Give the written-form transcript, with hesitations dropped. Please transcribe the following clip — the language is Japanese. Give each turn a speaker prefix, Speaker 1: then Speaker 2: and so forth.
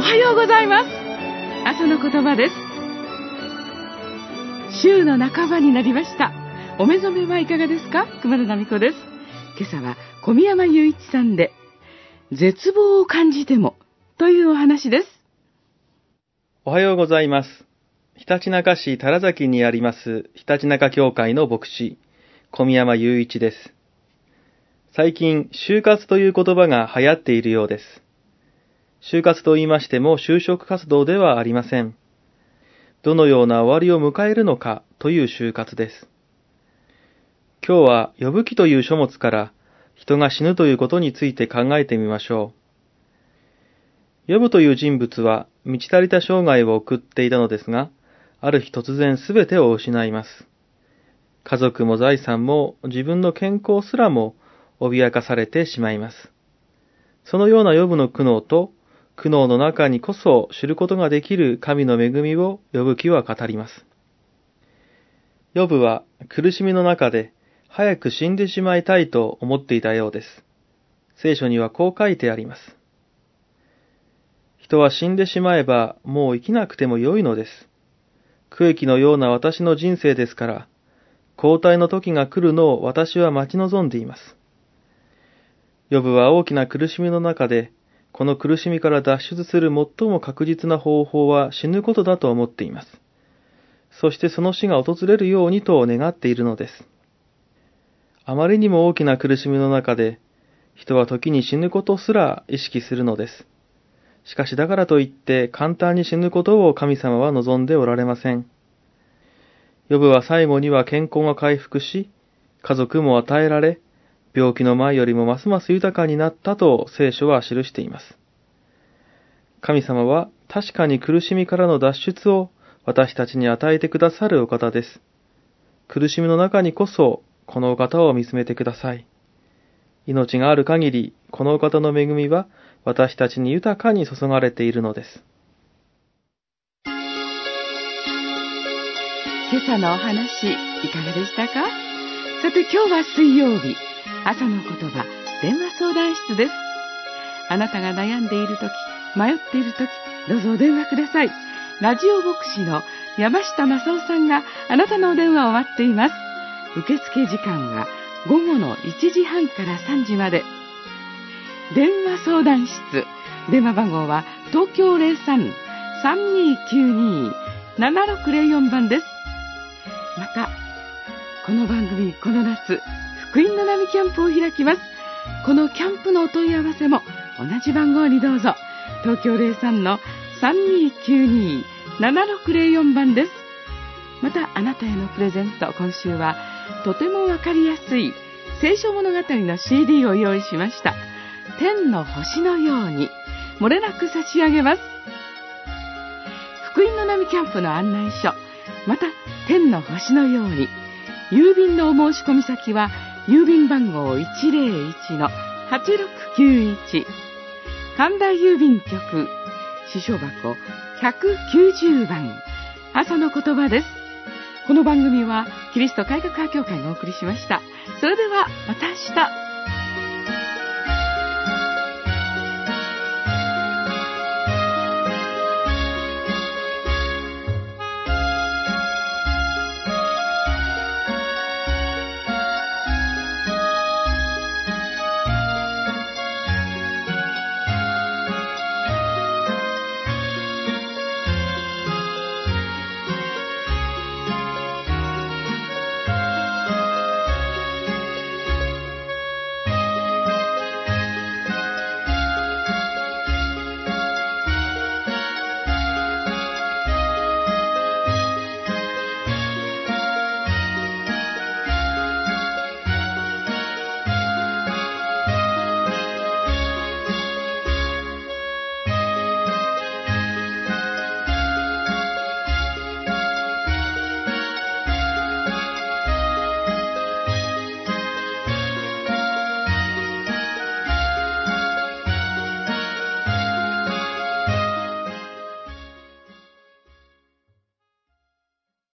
Speaker 1: はようございます。朝の言葉です。週の半ばになりました。お目覚めはいかがですか？熊田奈美子です。今朝は小宮山雄一さんで、絶望を感じてもというお話です。
Speaker 2: おはようございます。ひたちなか市多良崎にありますひたちなか教会の牧師、小宮山雄一です。最近、就活という言葉が流行っているようです。就活と言いましても就職活動ではありません。どのような終わりを迎えるのかという就活です。今日は呼ぶ記という書物から人が死ぬということについて考えてみましょう。呼ぶという人物は満ち足りた生涯を送っていたのですが、ある日突然すべてを失います。家族も財産も自分の健康すらも脅かされてしまいます。そのような呼ぶの苦悩と、苦悩の中にこそ知ることができる神の恵みを呼ぶ記は語ります。呼ぶは苦しみの中で早く死んでしまいたいと思っていたようです。聖書にはこう書いてあります。人は死んでしまえばもう生きなくてもよいのです。苦役のような私の人生ですから、交代の時が来るのを私は待ち望んでいます。呼ぶは大きな苦しみの中で、この苦しみから脱出する最も確実な方法は死ぬことだと思っています。そしてその死が訪れるようにと願っているのです。あまりにも大きな苦しみの中で、人は時に死ぬことすら意識するのです。しかしだからといって簡単に死ぬことを神様は望んでおられません。呼ぶは最後には健康が回復し、家族も与えられ、病気の前よりもますます豊かになったと聖書は記しています。神様は確かに苦しみからの脱出を私たちに与えてくださるお方です。苦しみの中にこそこのお方を見つめてください。命がある限りこのお方の恵みは私たちに豊かに注がれているのです。
Speaker 1: 今朝のお話いかがでしたか？さて今日は水曜日、朝の言葉電話相談室です。あなたが悩んでいるとき、迷っているとき、どうぞお電話ください。ラジオ牧師の山下正夫さんがあなたのお電話を待っています。受付時間は午後の1時半から3時まで。電話相談室、電話番号は東京 03-3292-7604 番です。また、この番組、この夏、福音の波キャンプを開きます。このキャンプのお問い合わせも同じ番号にどうぞ。東京 03-3292-7604 番です。また、あなたへのプレゼント、今週はとてもわかりやすい聖書物語の CD を用意しました。天の星のように、漏れなく差し上げます。福音の波キャンプの案内書、また天の星のように、郵便のお申し込み先は郵便番号 101-8691 神田郵便局支所箱190番、朝の言葉です。この番組はキリスト改革派教会がお送りしました。それではまた明日。